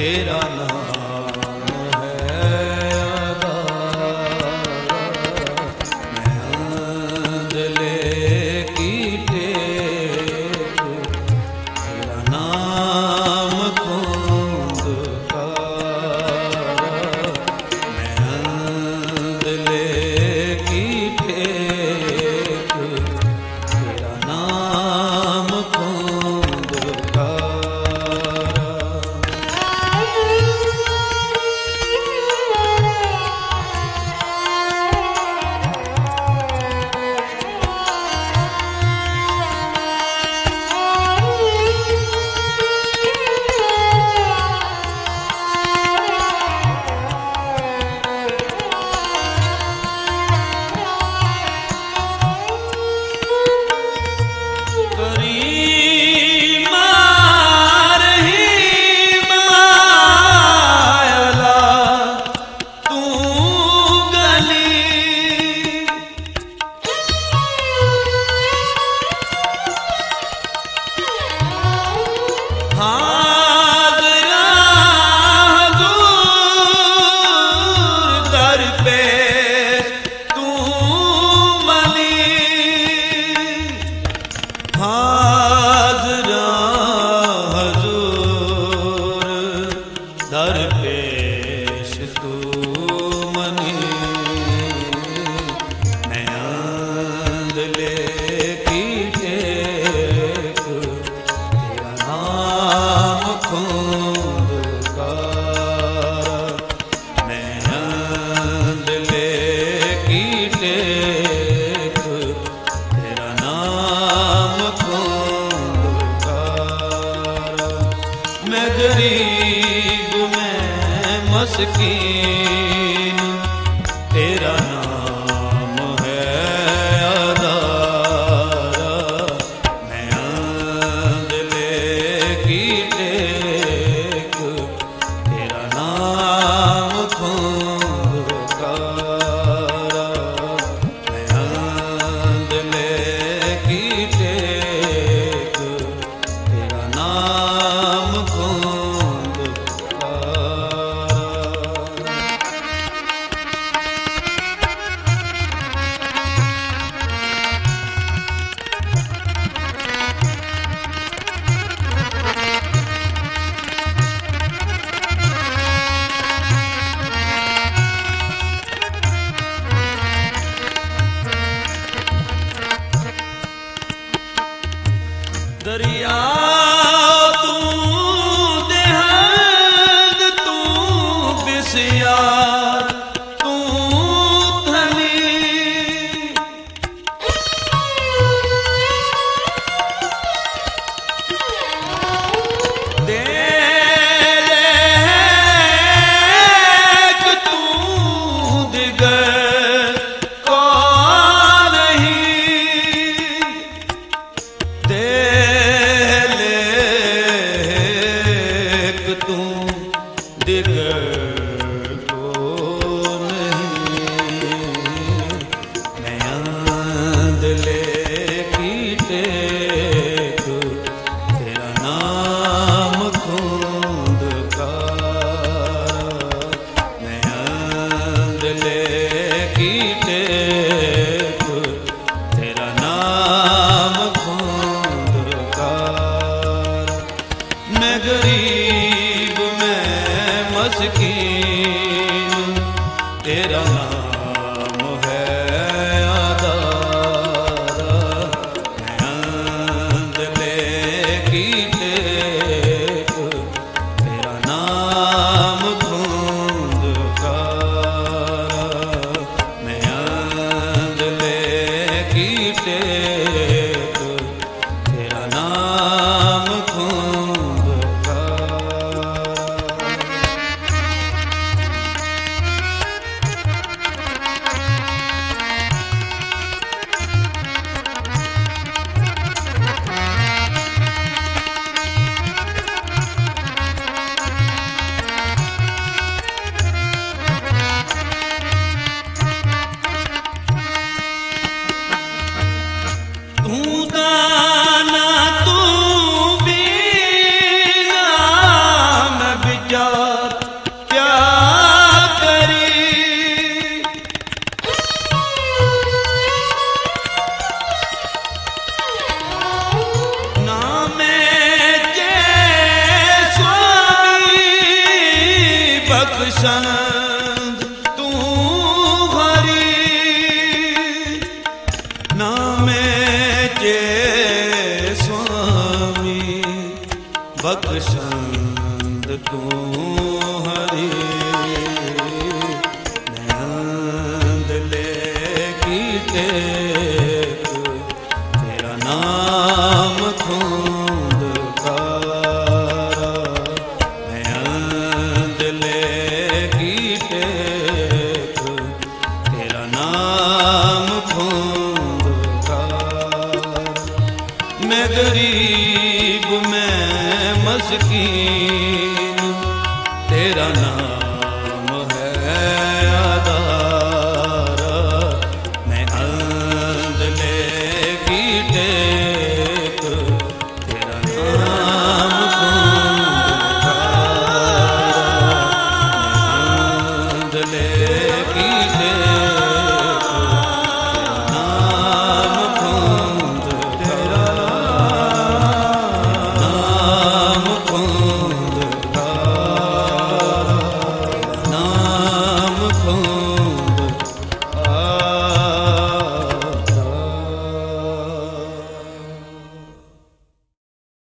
तेरा नाम है आधारा। मैं अंधले की टेक, तेरा नाम खूंदकारा। मैं अंधले की टेक, तेरा नाम खूंदकारा। दर पेश तू मनी। मैं अंधले की टेक, तेरा नाम खूंदकारा। मैं अंधले की टेक, तेरा नाम खूंदकारा। मैं गरीब मस्कीन, तेरा नाम है आधारा। मैं अंधले की टेक, तेरा नाम खूंदकारा। मैं अंधले की टेक, तेरा नाम दरिया तू देहंग, तू बिसिया, तू धनी। देख तू दिगर कौन नहीं। तू दिगर को नहीं। मैं अंधले की टेक, तेरा नाम खूंदकारा। मैं अंधले की टेक, तेरा नाम खूंदकारा। मैं गरीब मस्कीन, तेरा नाम है आधारा। मैं अंधले की टेक, तेरा नाम खूंदकारा। मैं अंधले की टेक, तेरा नाम खूंदकारा। बख्शंद तू हरी नामे चे स्वामी बख्शंद तू हरी नयंद ले की टेक तेरा नाम खूंद कारा नयंद ले की टेक तेरा नाम खूंद कारा मैं गरीब मैं मस्कीन तेरा नाम